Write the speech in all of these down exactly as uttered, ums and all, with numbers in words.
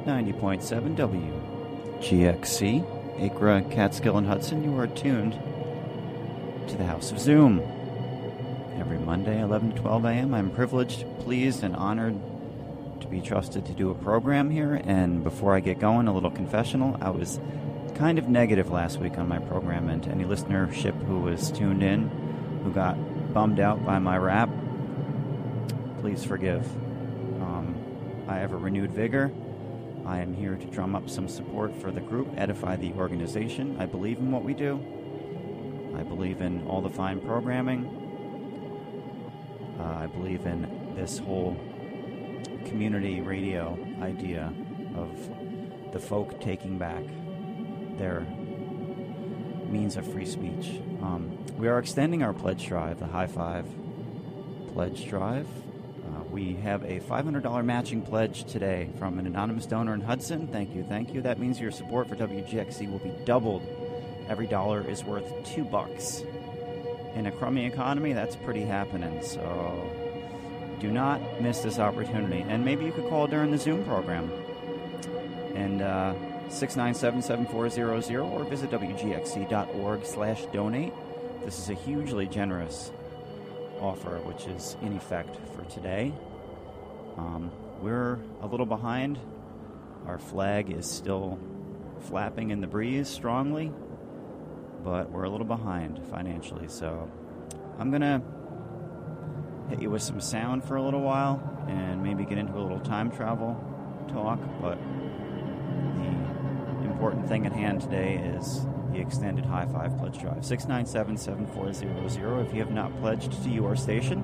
ninety point seven W G X C, Acra, Catskill, and Hudson. You are tuned to the House of Zoom. Every Monday, eleven to twelve a.m., I'm privileged, pleased, and honored to be trusted to do a program here. And before I get going, a little confessional. I was kind of negative last week on my program, and to any listenership who was tuned in, who got bummed out by my rap, please forgive. Um, I have a renewed vigor. I am here to drum up some support for the group, edify the organization. I believe in what we do. I believe in all the fine programming. Uh, I believe in this whole community radio idea of the folk taking back their means of free speech. Um, we are extending our pledge drive, the High Five Pledge Drive. Uh, we have a five hundred dollars matching pledge today from an anonymous donor in Hudson. Thank you, thank you. That means your support for W G X C will be doubled. Every dollar is worth two bucks. In a crummy economy, that's pretty happening, so do not miss this opportunity. And maybe you could call during the Zoom program. And uh, six nine seven, seven four zero zero or visit W G X C dot org slash donate. This is a hugely generous offer, which is in effect for today. Um, we're a little behind. Our flag is still flapping in the breeze strongly, but we're a little behind financially. So I'm going to hit you with some sound for a little while and maybe get into a little time travel talk, but the important thing at hand today is the extended High Five Pledge Drive. six nine seven, seven four zero zero if you have not pledged to your station.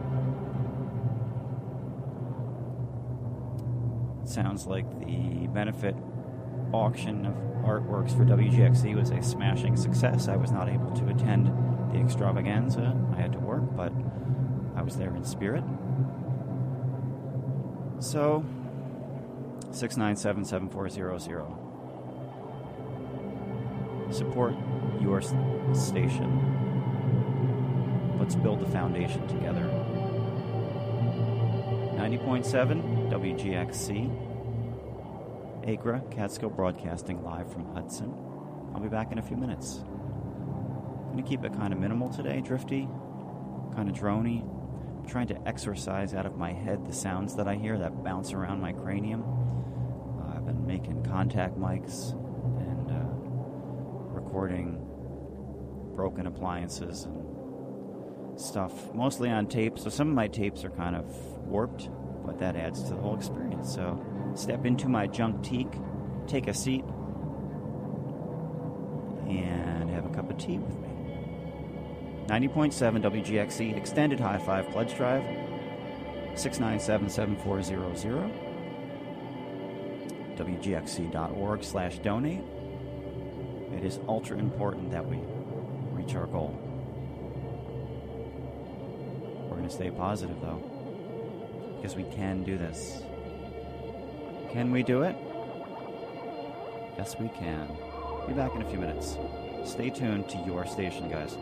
It sounds like the benefit auction of artworks for W G X C was a smashing success. I was not able to attend the extravaganza. I had to work, but I was there in spirit. So, six nine seven, seven four zero zero. Support your station. Let's build the foundation together. ninety point seven W G X C, Acra, Catskill Broadcasting live from Hudson. I'll be back in a few minutes. I'm going to keep it kind of minimal today, drifty, kind of drony. I'm trying to exorcise out of my head the sounds that I hear that bounce around my cranium. Uh, I've been making contact mics and uh, recording broken appliances and stuff, mostly on tape. So some of my tapes are kind of warped, but that adds to the whole experience. So step into my Junktique, take a seat, and have a cup of tea with me. ninety point seven W G X C, extended High Five Pledge Drive, six nine seven, seven four zero zero, W G X C dot org slash donate. It is ultra important that we reach our goal. We're going to stay positive, though, because we can do this. Can we do it? Yes, we can. Be back in a few minutes. Stay tuned to your station, guys.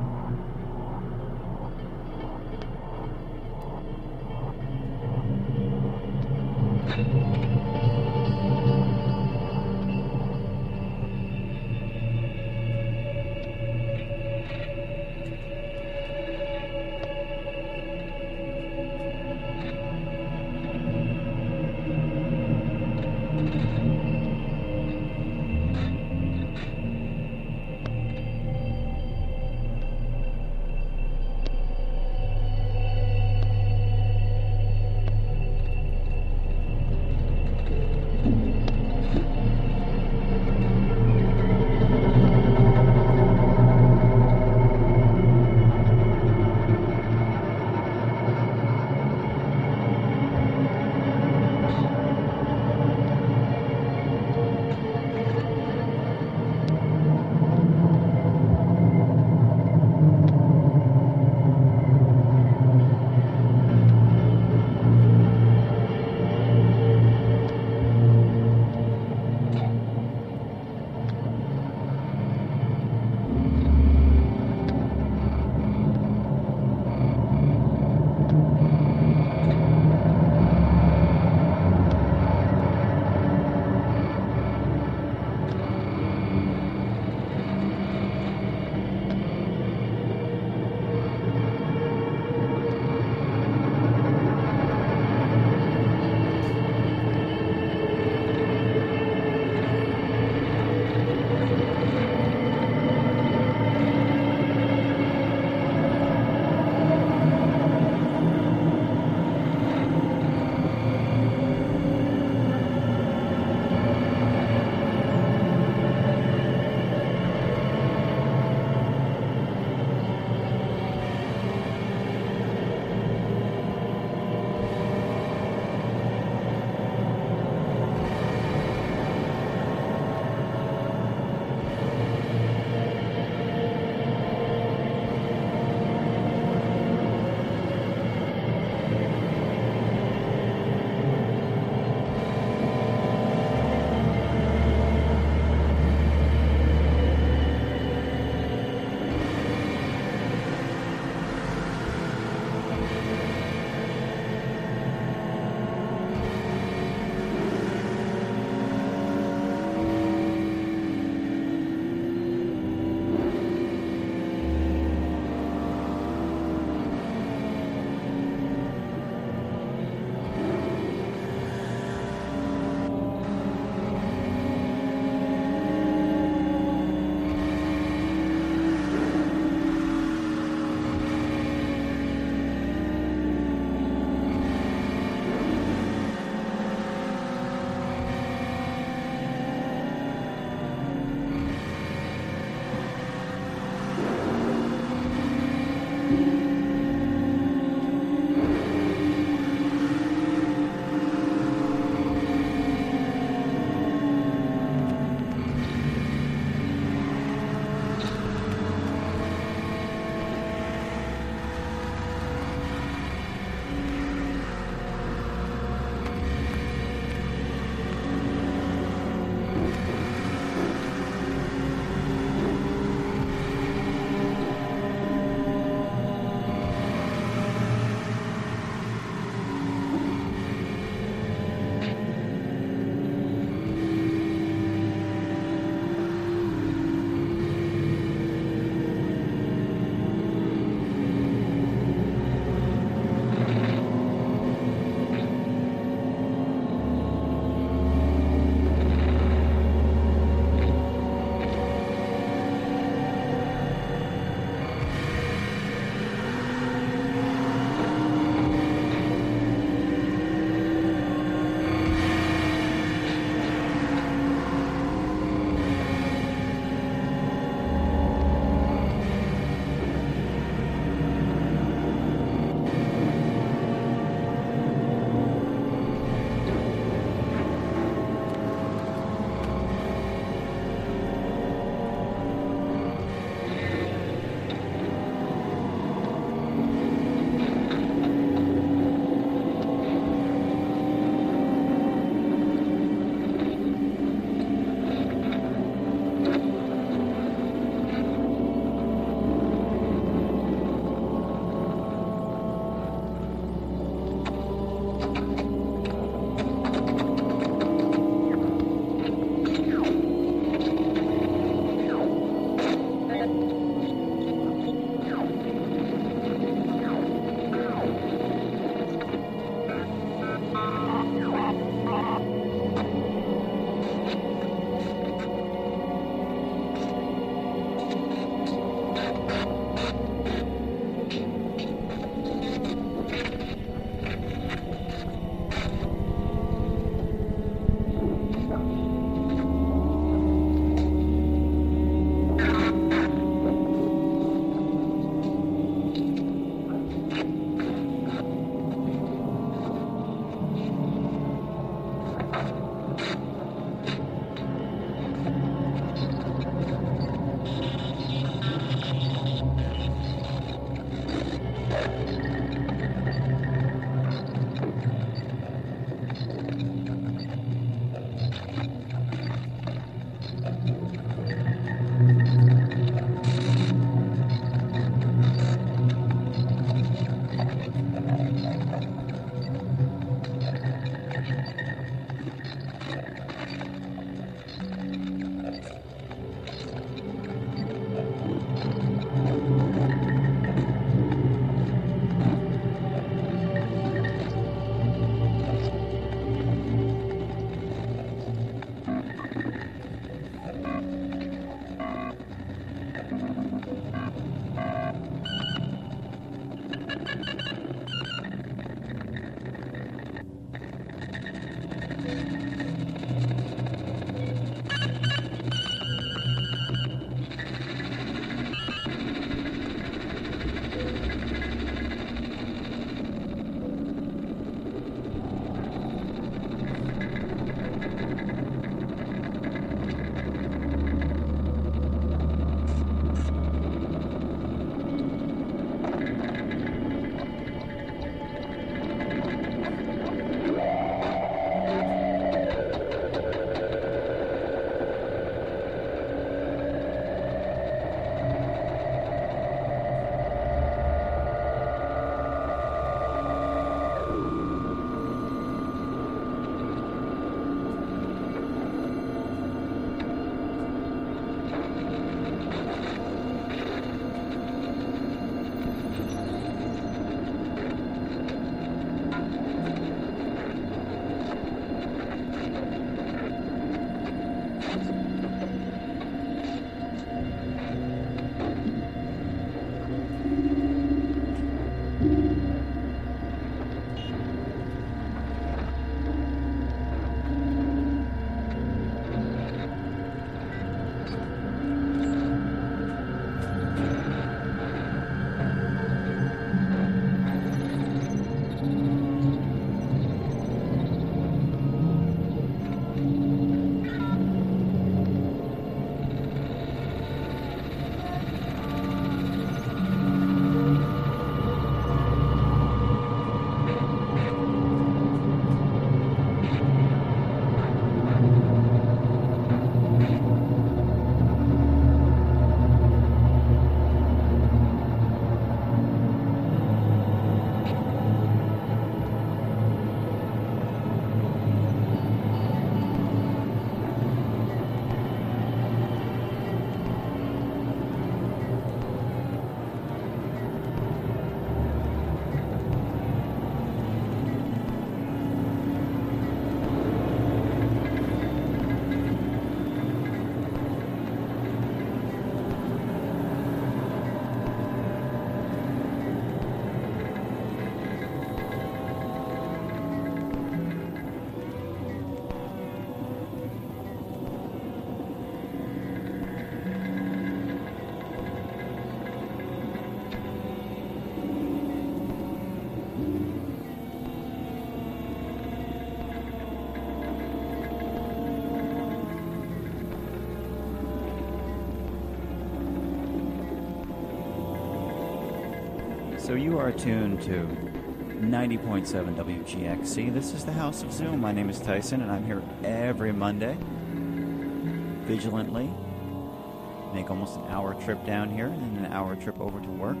So you are tuned to ninety point seven W G X C. This is the House of Zoom. My name is Tyson, and I'm here every Monday, vigilantly. Make almost an hour trip down here and then an hour trip over to work.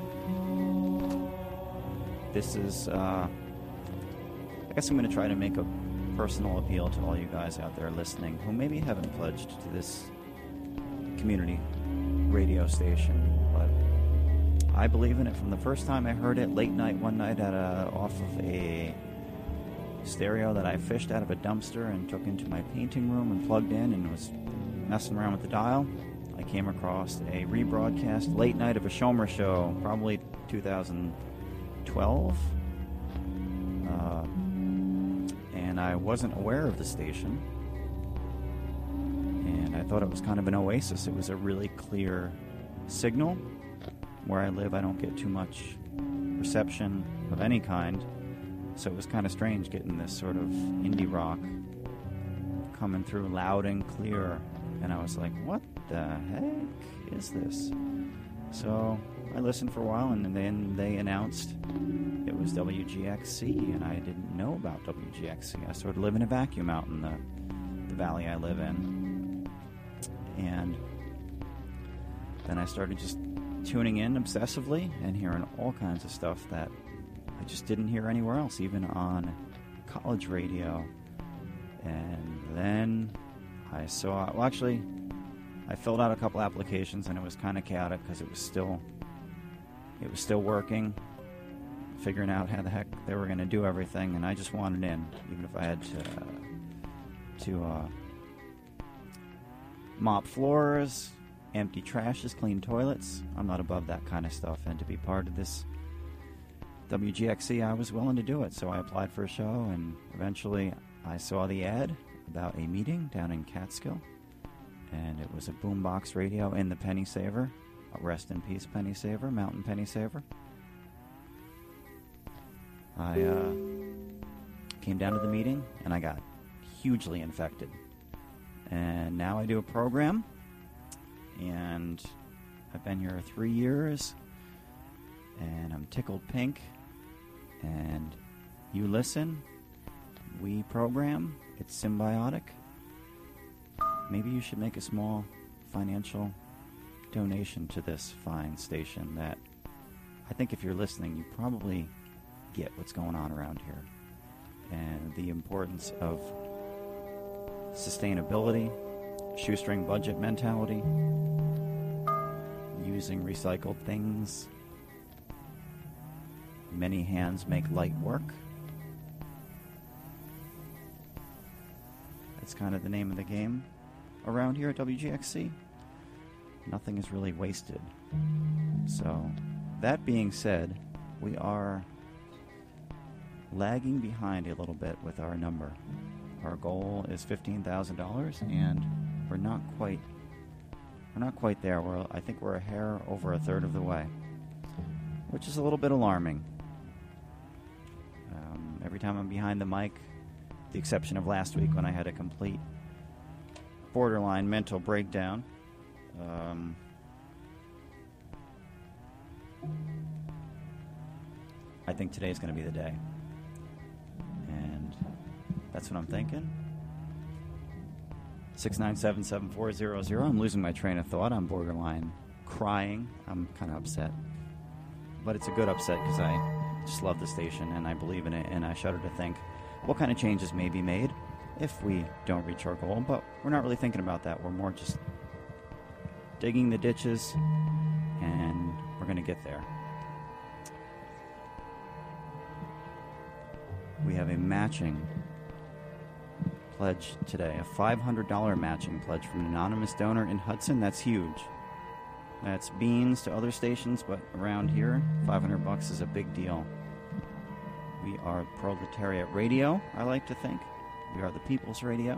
This is, uh, I guess I'm going to try to make a personal appeal to all you guys out there listening who maybe haven't pledged to this community radio station, but I believe in it from the first time I heard it late night one night at a, off of a stereo that I fished out of a dumpster and took into my painting room and plugged in and was messing around with the dial. I came across a rebroadcast late night of a Schomer show, probably two thousand twelve, uh, and I wasn't aware of the station, and I thought it was kind of an oasis. It was a really clear signal. Where I live, I don't get too much reception of any kind, so it was kind of strange getting this sort of indie rock coming through loud and clear, and I was like, what the heck is this? So I listened for a while, and then they announced it was W G X C, and I didn't know about W G X C. I sort of live in a vacuum out in the, the valley I live in, and then I started just tuning in obsessively and hearing all kinds of stuff that I just didn't hear anywhere else, even on college radio. And then I saw, well, actually, I filled out a couple applications, and it was kind of chaotic because it was still, it was still working, figuring out how the heck they were going to do everything, and I just wanted in, even if I had to, uh, to uh, mop floors, empty trashes, clean toilets. I'm not above that kind of stuff, and to be part of this W G X C, I was willing to do it. So I applied for a show, and eventually I saw the ad about a meeting down in Catskill, and it was a boombox radio in the Penny Saver. Rest in peace, Penny Saver, Mountain Penny Saver. I uh, came down to the meeting, and I got hugely infected. And now I do a program, and I've been here three years, and I'm tickled pink, and you listen, we program, it's symbiotic. Maybe you should make a small financial donation to this fine station that I think if you're listening, you probably get what's going on around here, and the importance of sustainability, shoestring budget mentality, using recycled things. Many hands make light work. That's kind of the name of the game around here at W G X C. Nothing is really wasted. So, that being said, we are lagging behind a little bit with our number. Our goal is fifteen thousand dollars, and we're not quite we're not quite there. We're, I think we're a hair over a third of the way, which is a little bit alarming. Um, every time I'm behind the mic, the exception of last week when I had a complete borderline mental breakdown, um, I think today's going to be the day. And that's what I'm thinking. six nine seven, seven four zero zero. I'm losing my train of thought. I'm borderline crying. I'm kind of upset. But it's a good upset because I just love the station and I believe in it, and I shudder to think what kind of changes may be made if we don't reach our goal. But we're not really thinking about that. We're more just digging the ditches, and we're going to get there. We have a matching pledge today, a five hundred dollars matching pledge from an anonymous donor in Hudson. That's huge. That's beans to other stations, but around here, five hundred bucks is a big deal. We are Proletariat Radio, I like to think. We are the People's Radio.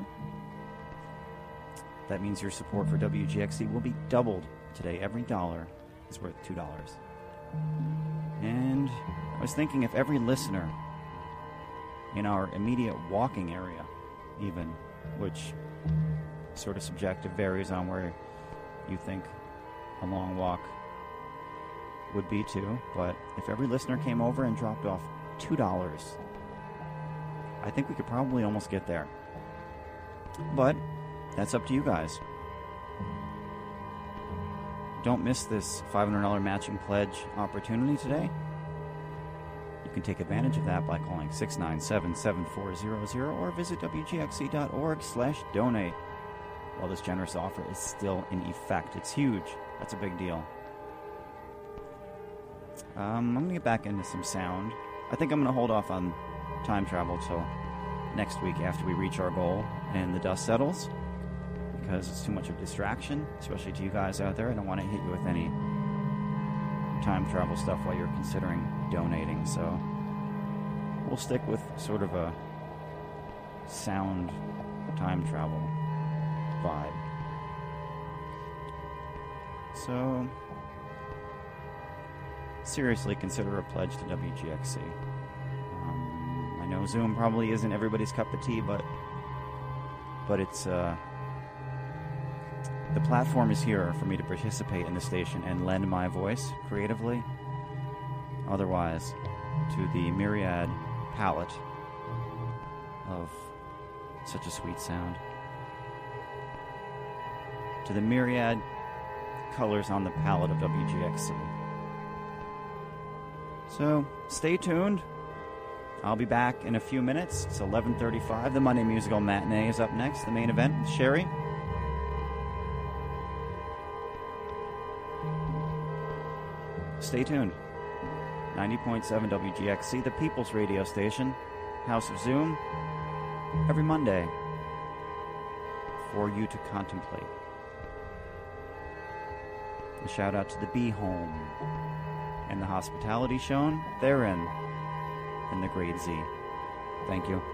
That means your support for W G X C will be doubled today. Every dollar is worth two dollars. And I was thinking if every listener in our immediate walking area, even, which sort of subjective, varies on where you think a long walk would be too, but if every listener came over and dropped off two dollars, I think we could probably almost get there. But that's up to you guys. Don't miss this five hundred dollars matching pledge opportunity today. You can take advantage of that by calling six nine seven, seven four zero zero or visit W G X C dot org slash donate. While this generous offer is still in effect. It's huge. That's a big deal. Um, I'm going to get back into some sound. I think I'm going to hold off on time travel till next week after we reach our goal and the dust settles, because it's too much of a distraction, especially to you guys out there. I don't want to hit you with any time travel stuff while you're considering donating, so we'll stick with sort of a sound time travel vibe. So seriously consider a pledge to W G X C. Um, I know Zoom probably isn't everybody's cup of tea, but but it's uh, the platform is here for me to participate in the station and lend my voice creatively. Otherwise, to the myriad palette of such a sweet sound, to the myriad colors on the palette of W G X C. So, stay tuned. I'll be back in a few minutes. It's eleven thirty-five. The Monday Musical Matinee is up next, the main event with Sherry. Stay tuned. ninety point seven W G X C, the People's Radio Station, House of Zoom, every Monday for you to contemplate. A shout out to the Bee Home and the hospitality shown therein in the Grade Z. Thank you.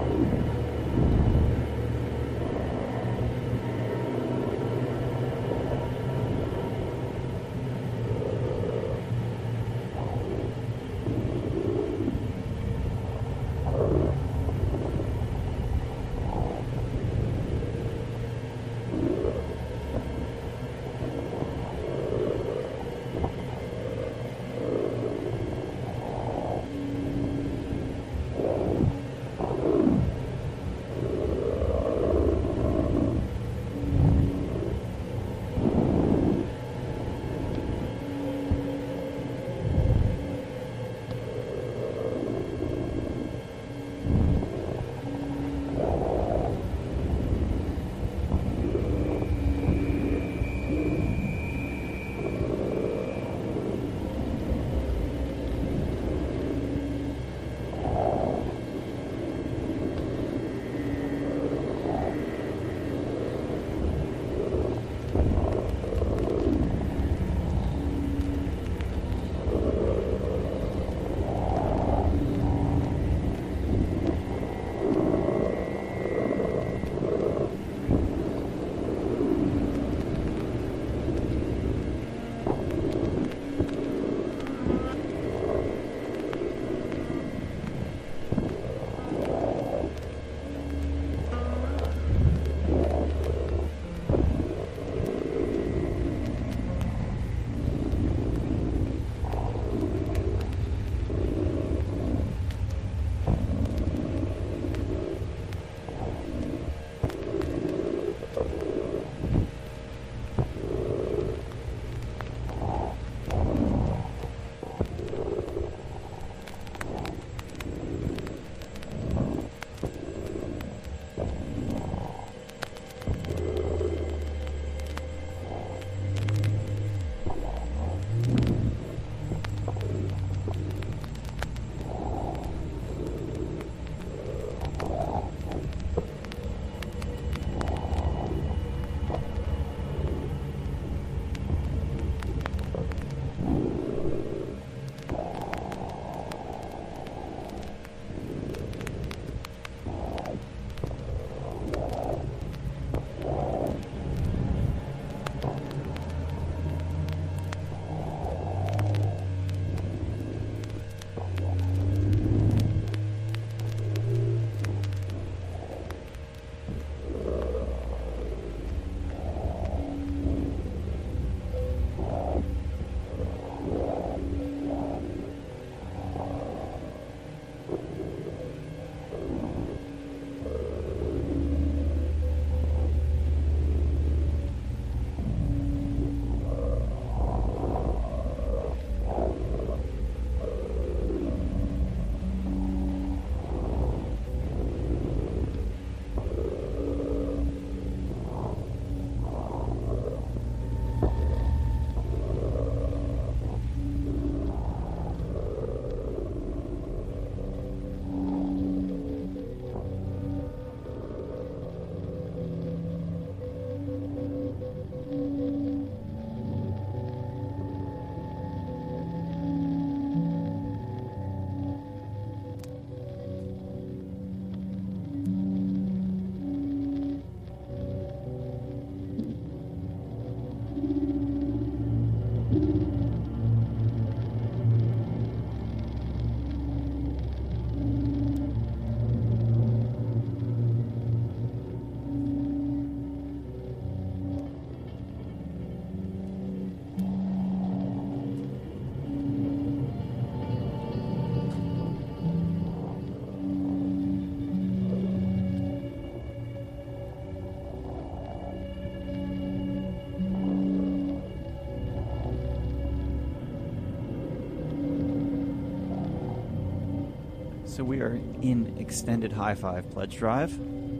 So we are in extended high five pledge drive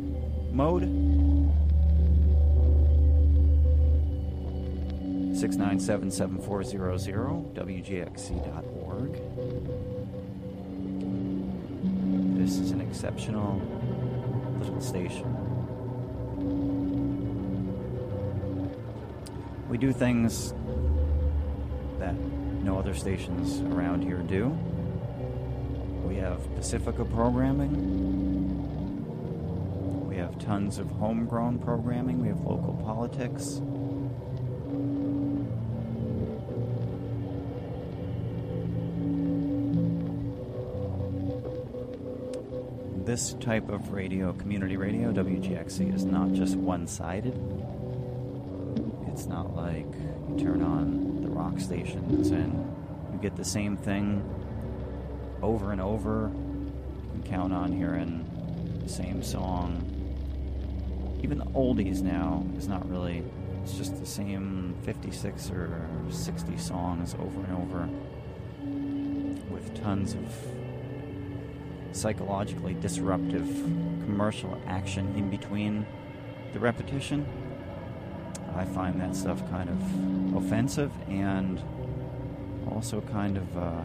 mode. six nine seven, seven four zero zero, W J X C dot org. This is an exceptional little station. We do things that no other stations around here do. We have Pacifica programming. have tons of homegrown programming. We have local politics. This type of radio, community radio, W G X C, is not just one-sided. It's not like you turn on the rock stations and you get the same thing over and over. You can count on hearing the same song. Even the oldies now is not really, it's just the same fifty-six or sixty songs over and over with tons of psychologically disruptive commercial action in between the repetition. I find that stuff kind of offensive and also kind of uh,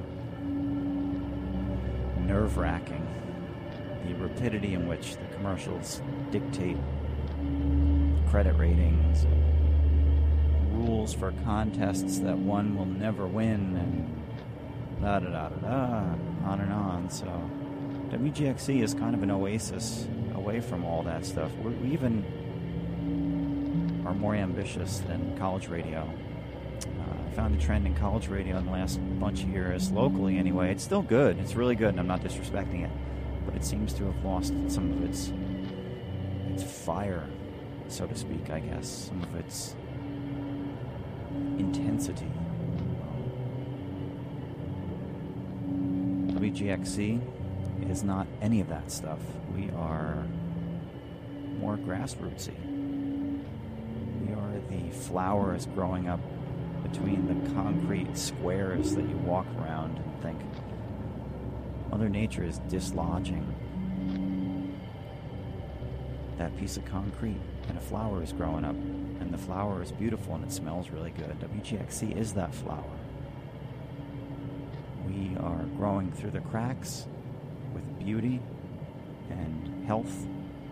nerve-wracking. The rapidity in which the commercials dictate credit ratings, rules for contests that one will never win, and da da da da da, on and on. So W G X C is kind of an oasis away from all that stuff. We're, we even are more ambitious than college radio. Uh, I found the trend in college radio in the last bunch of years, locally anyway. It's still good. It's really good, and I'm not disrespecting it. But it seems to have lost some of its its fire, so to speak, I guess. Some of its intensity. W G X C is not any of that stuff. We are more grassrootsy. We are the flowers growing up between the concrete squares that you walk around and think Mother Nature is dislodging that piece of concrete, and a flower is growing up, and the flower is beautiful and it smells really good. W G X C is that flower. We are growing through the cracks with beauty and health.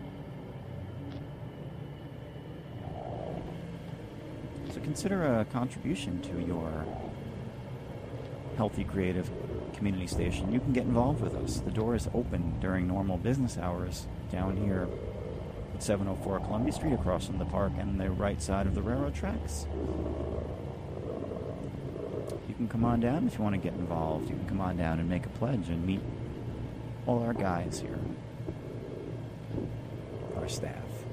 So consider a contribution to your healthy, creative community station. You can get involved with us. The door is open during normal business hours down here at seven oh four Columbia Street, across from the park and the right side of the railroad tracks. You can come on down if you want to get involved. You can come on down and make a pledge and meet all our guys here, our staff.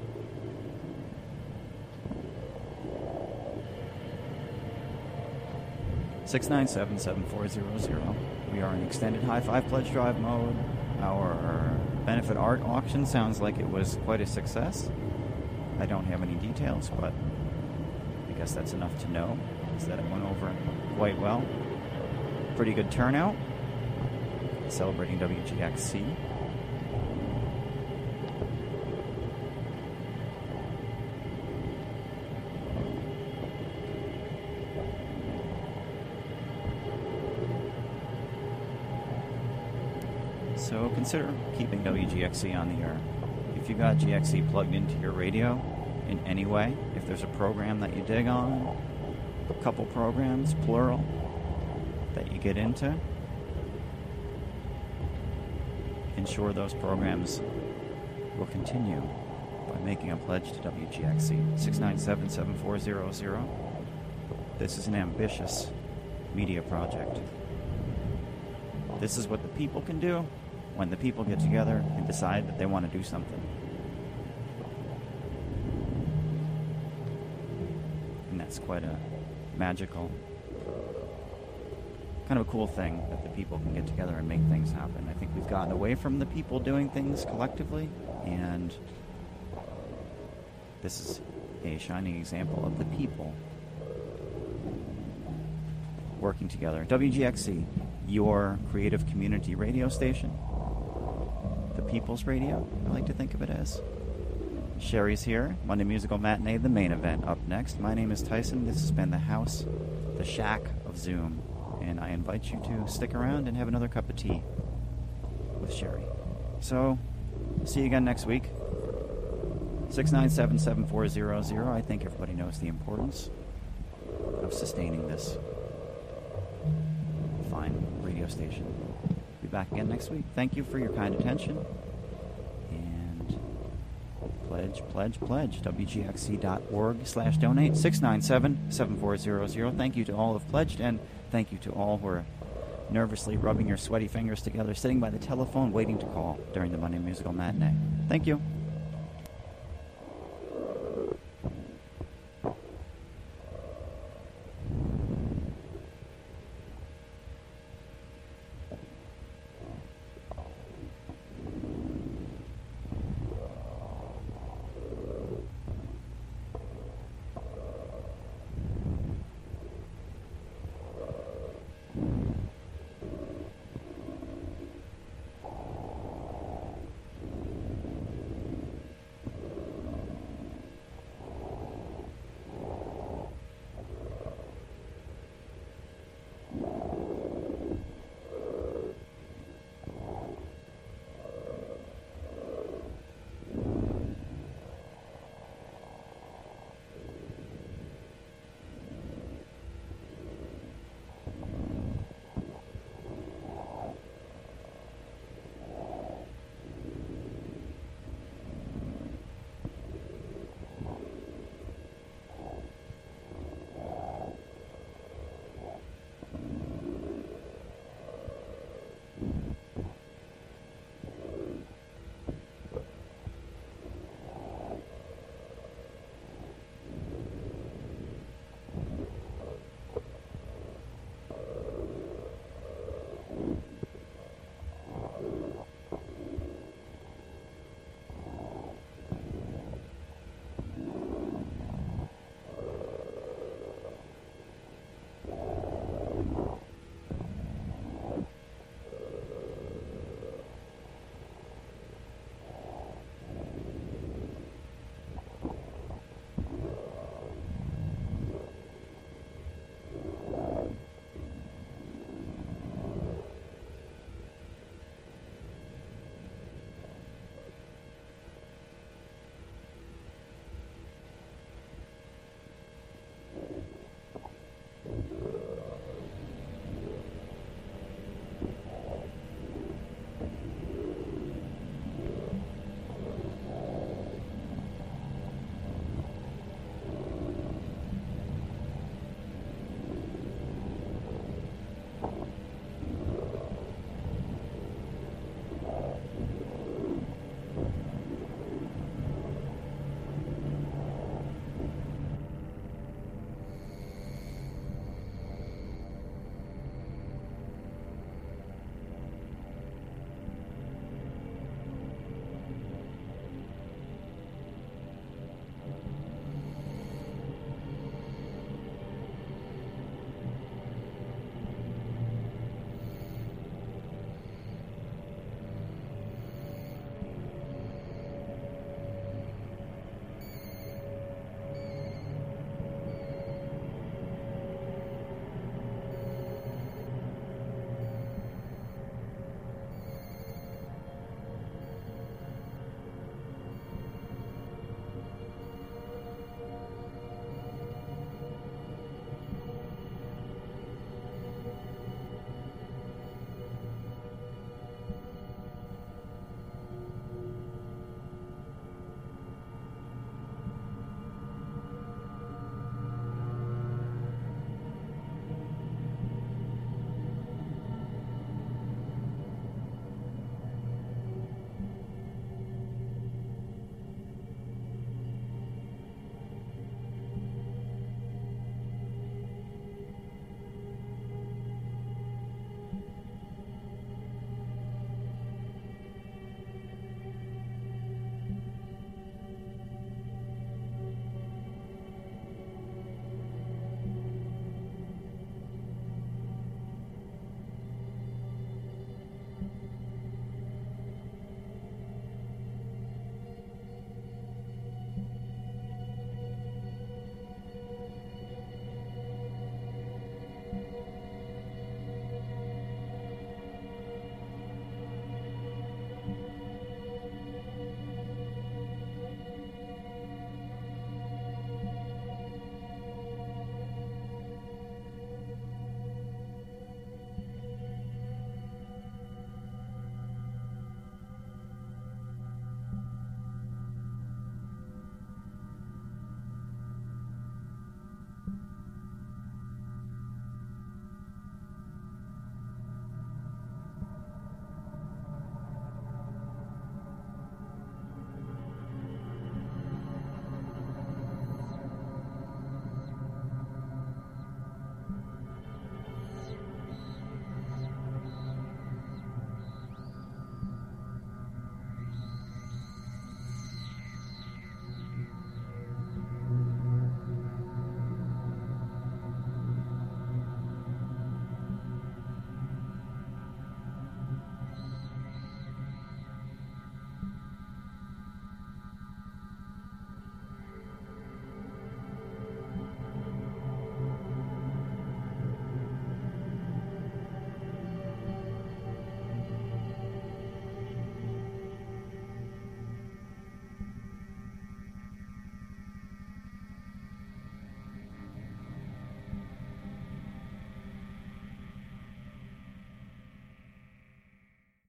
six nine seven, seven four zero zero. We are in extended high five pledge drive mode. Our benefit art auction sounds like it was quite a success. I don't have any details, but I guess that's enough to know, is that it went over quite well. Pretty good turnout. Celebrating W G X C. So consider keeping W G X C on the air. If you got G X C plugged into your radio in any way, if there's a program that you dig on, a couple programs, plural, that you get into, ensure those programs will continue by making a pledge to W G X C. six nine seven, seven four zero zero. This is an ambitious media project. This is what the people can do when the people get together and decide that they want to do something. And that's quite a magical, kind of a cool thing that the people can get together and make things happen. I think we've gotten away from the people doing things collectively, and this is a shining example of the people working together. W G X C, your creative community radio station. The People's Radio, I like to think of it as. Sherry's here. Monday Musical Matinee, the main event, up next. My name is Tyson. This has been the house, the shack of Zoom. And I invite you to stick around and have another cup of tea with Sherry. So, see you again next week. six nine seven, seven four zero zero. I think everybody knows the importance of sustaining this fine radio station. Be back again next week. Thank you for your kind attention. And pledge pledge, pledge, pledge. W G X C dot org slash donate. six nine seven, seven four zero zero. Thank you to all who have pledged, and thank you to all who are nervously rubbing your sweaty fingers together, sitting by the telephone, waiting to call during the Monday Musical Matinee. Thank you.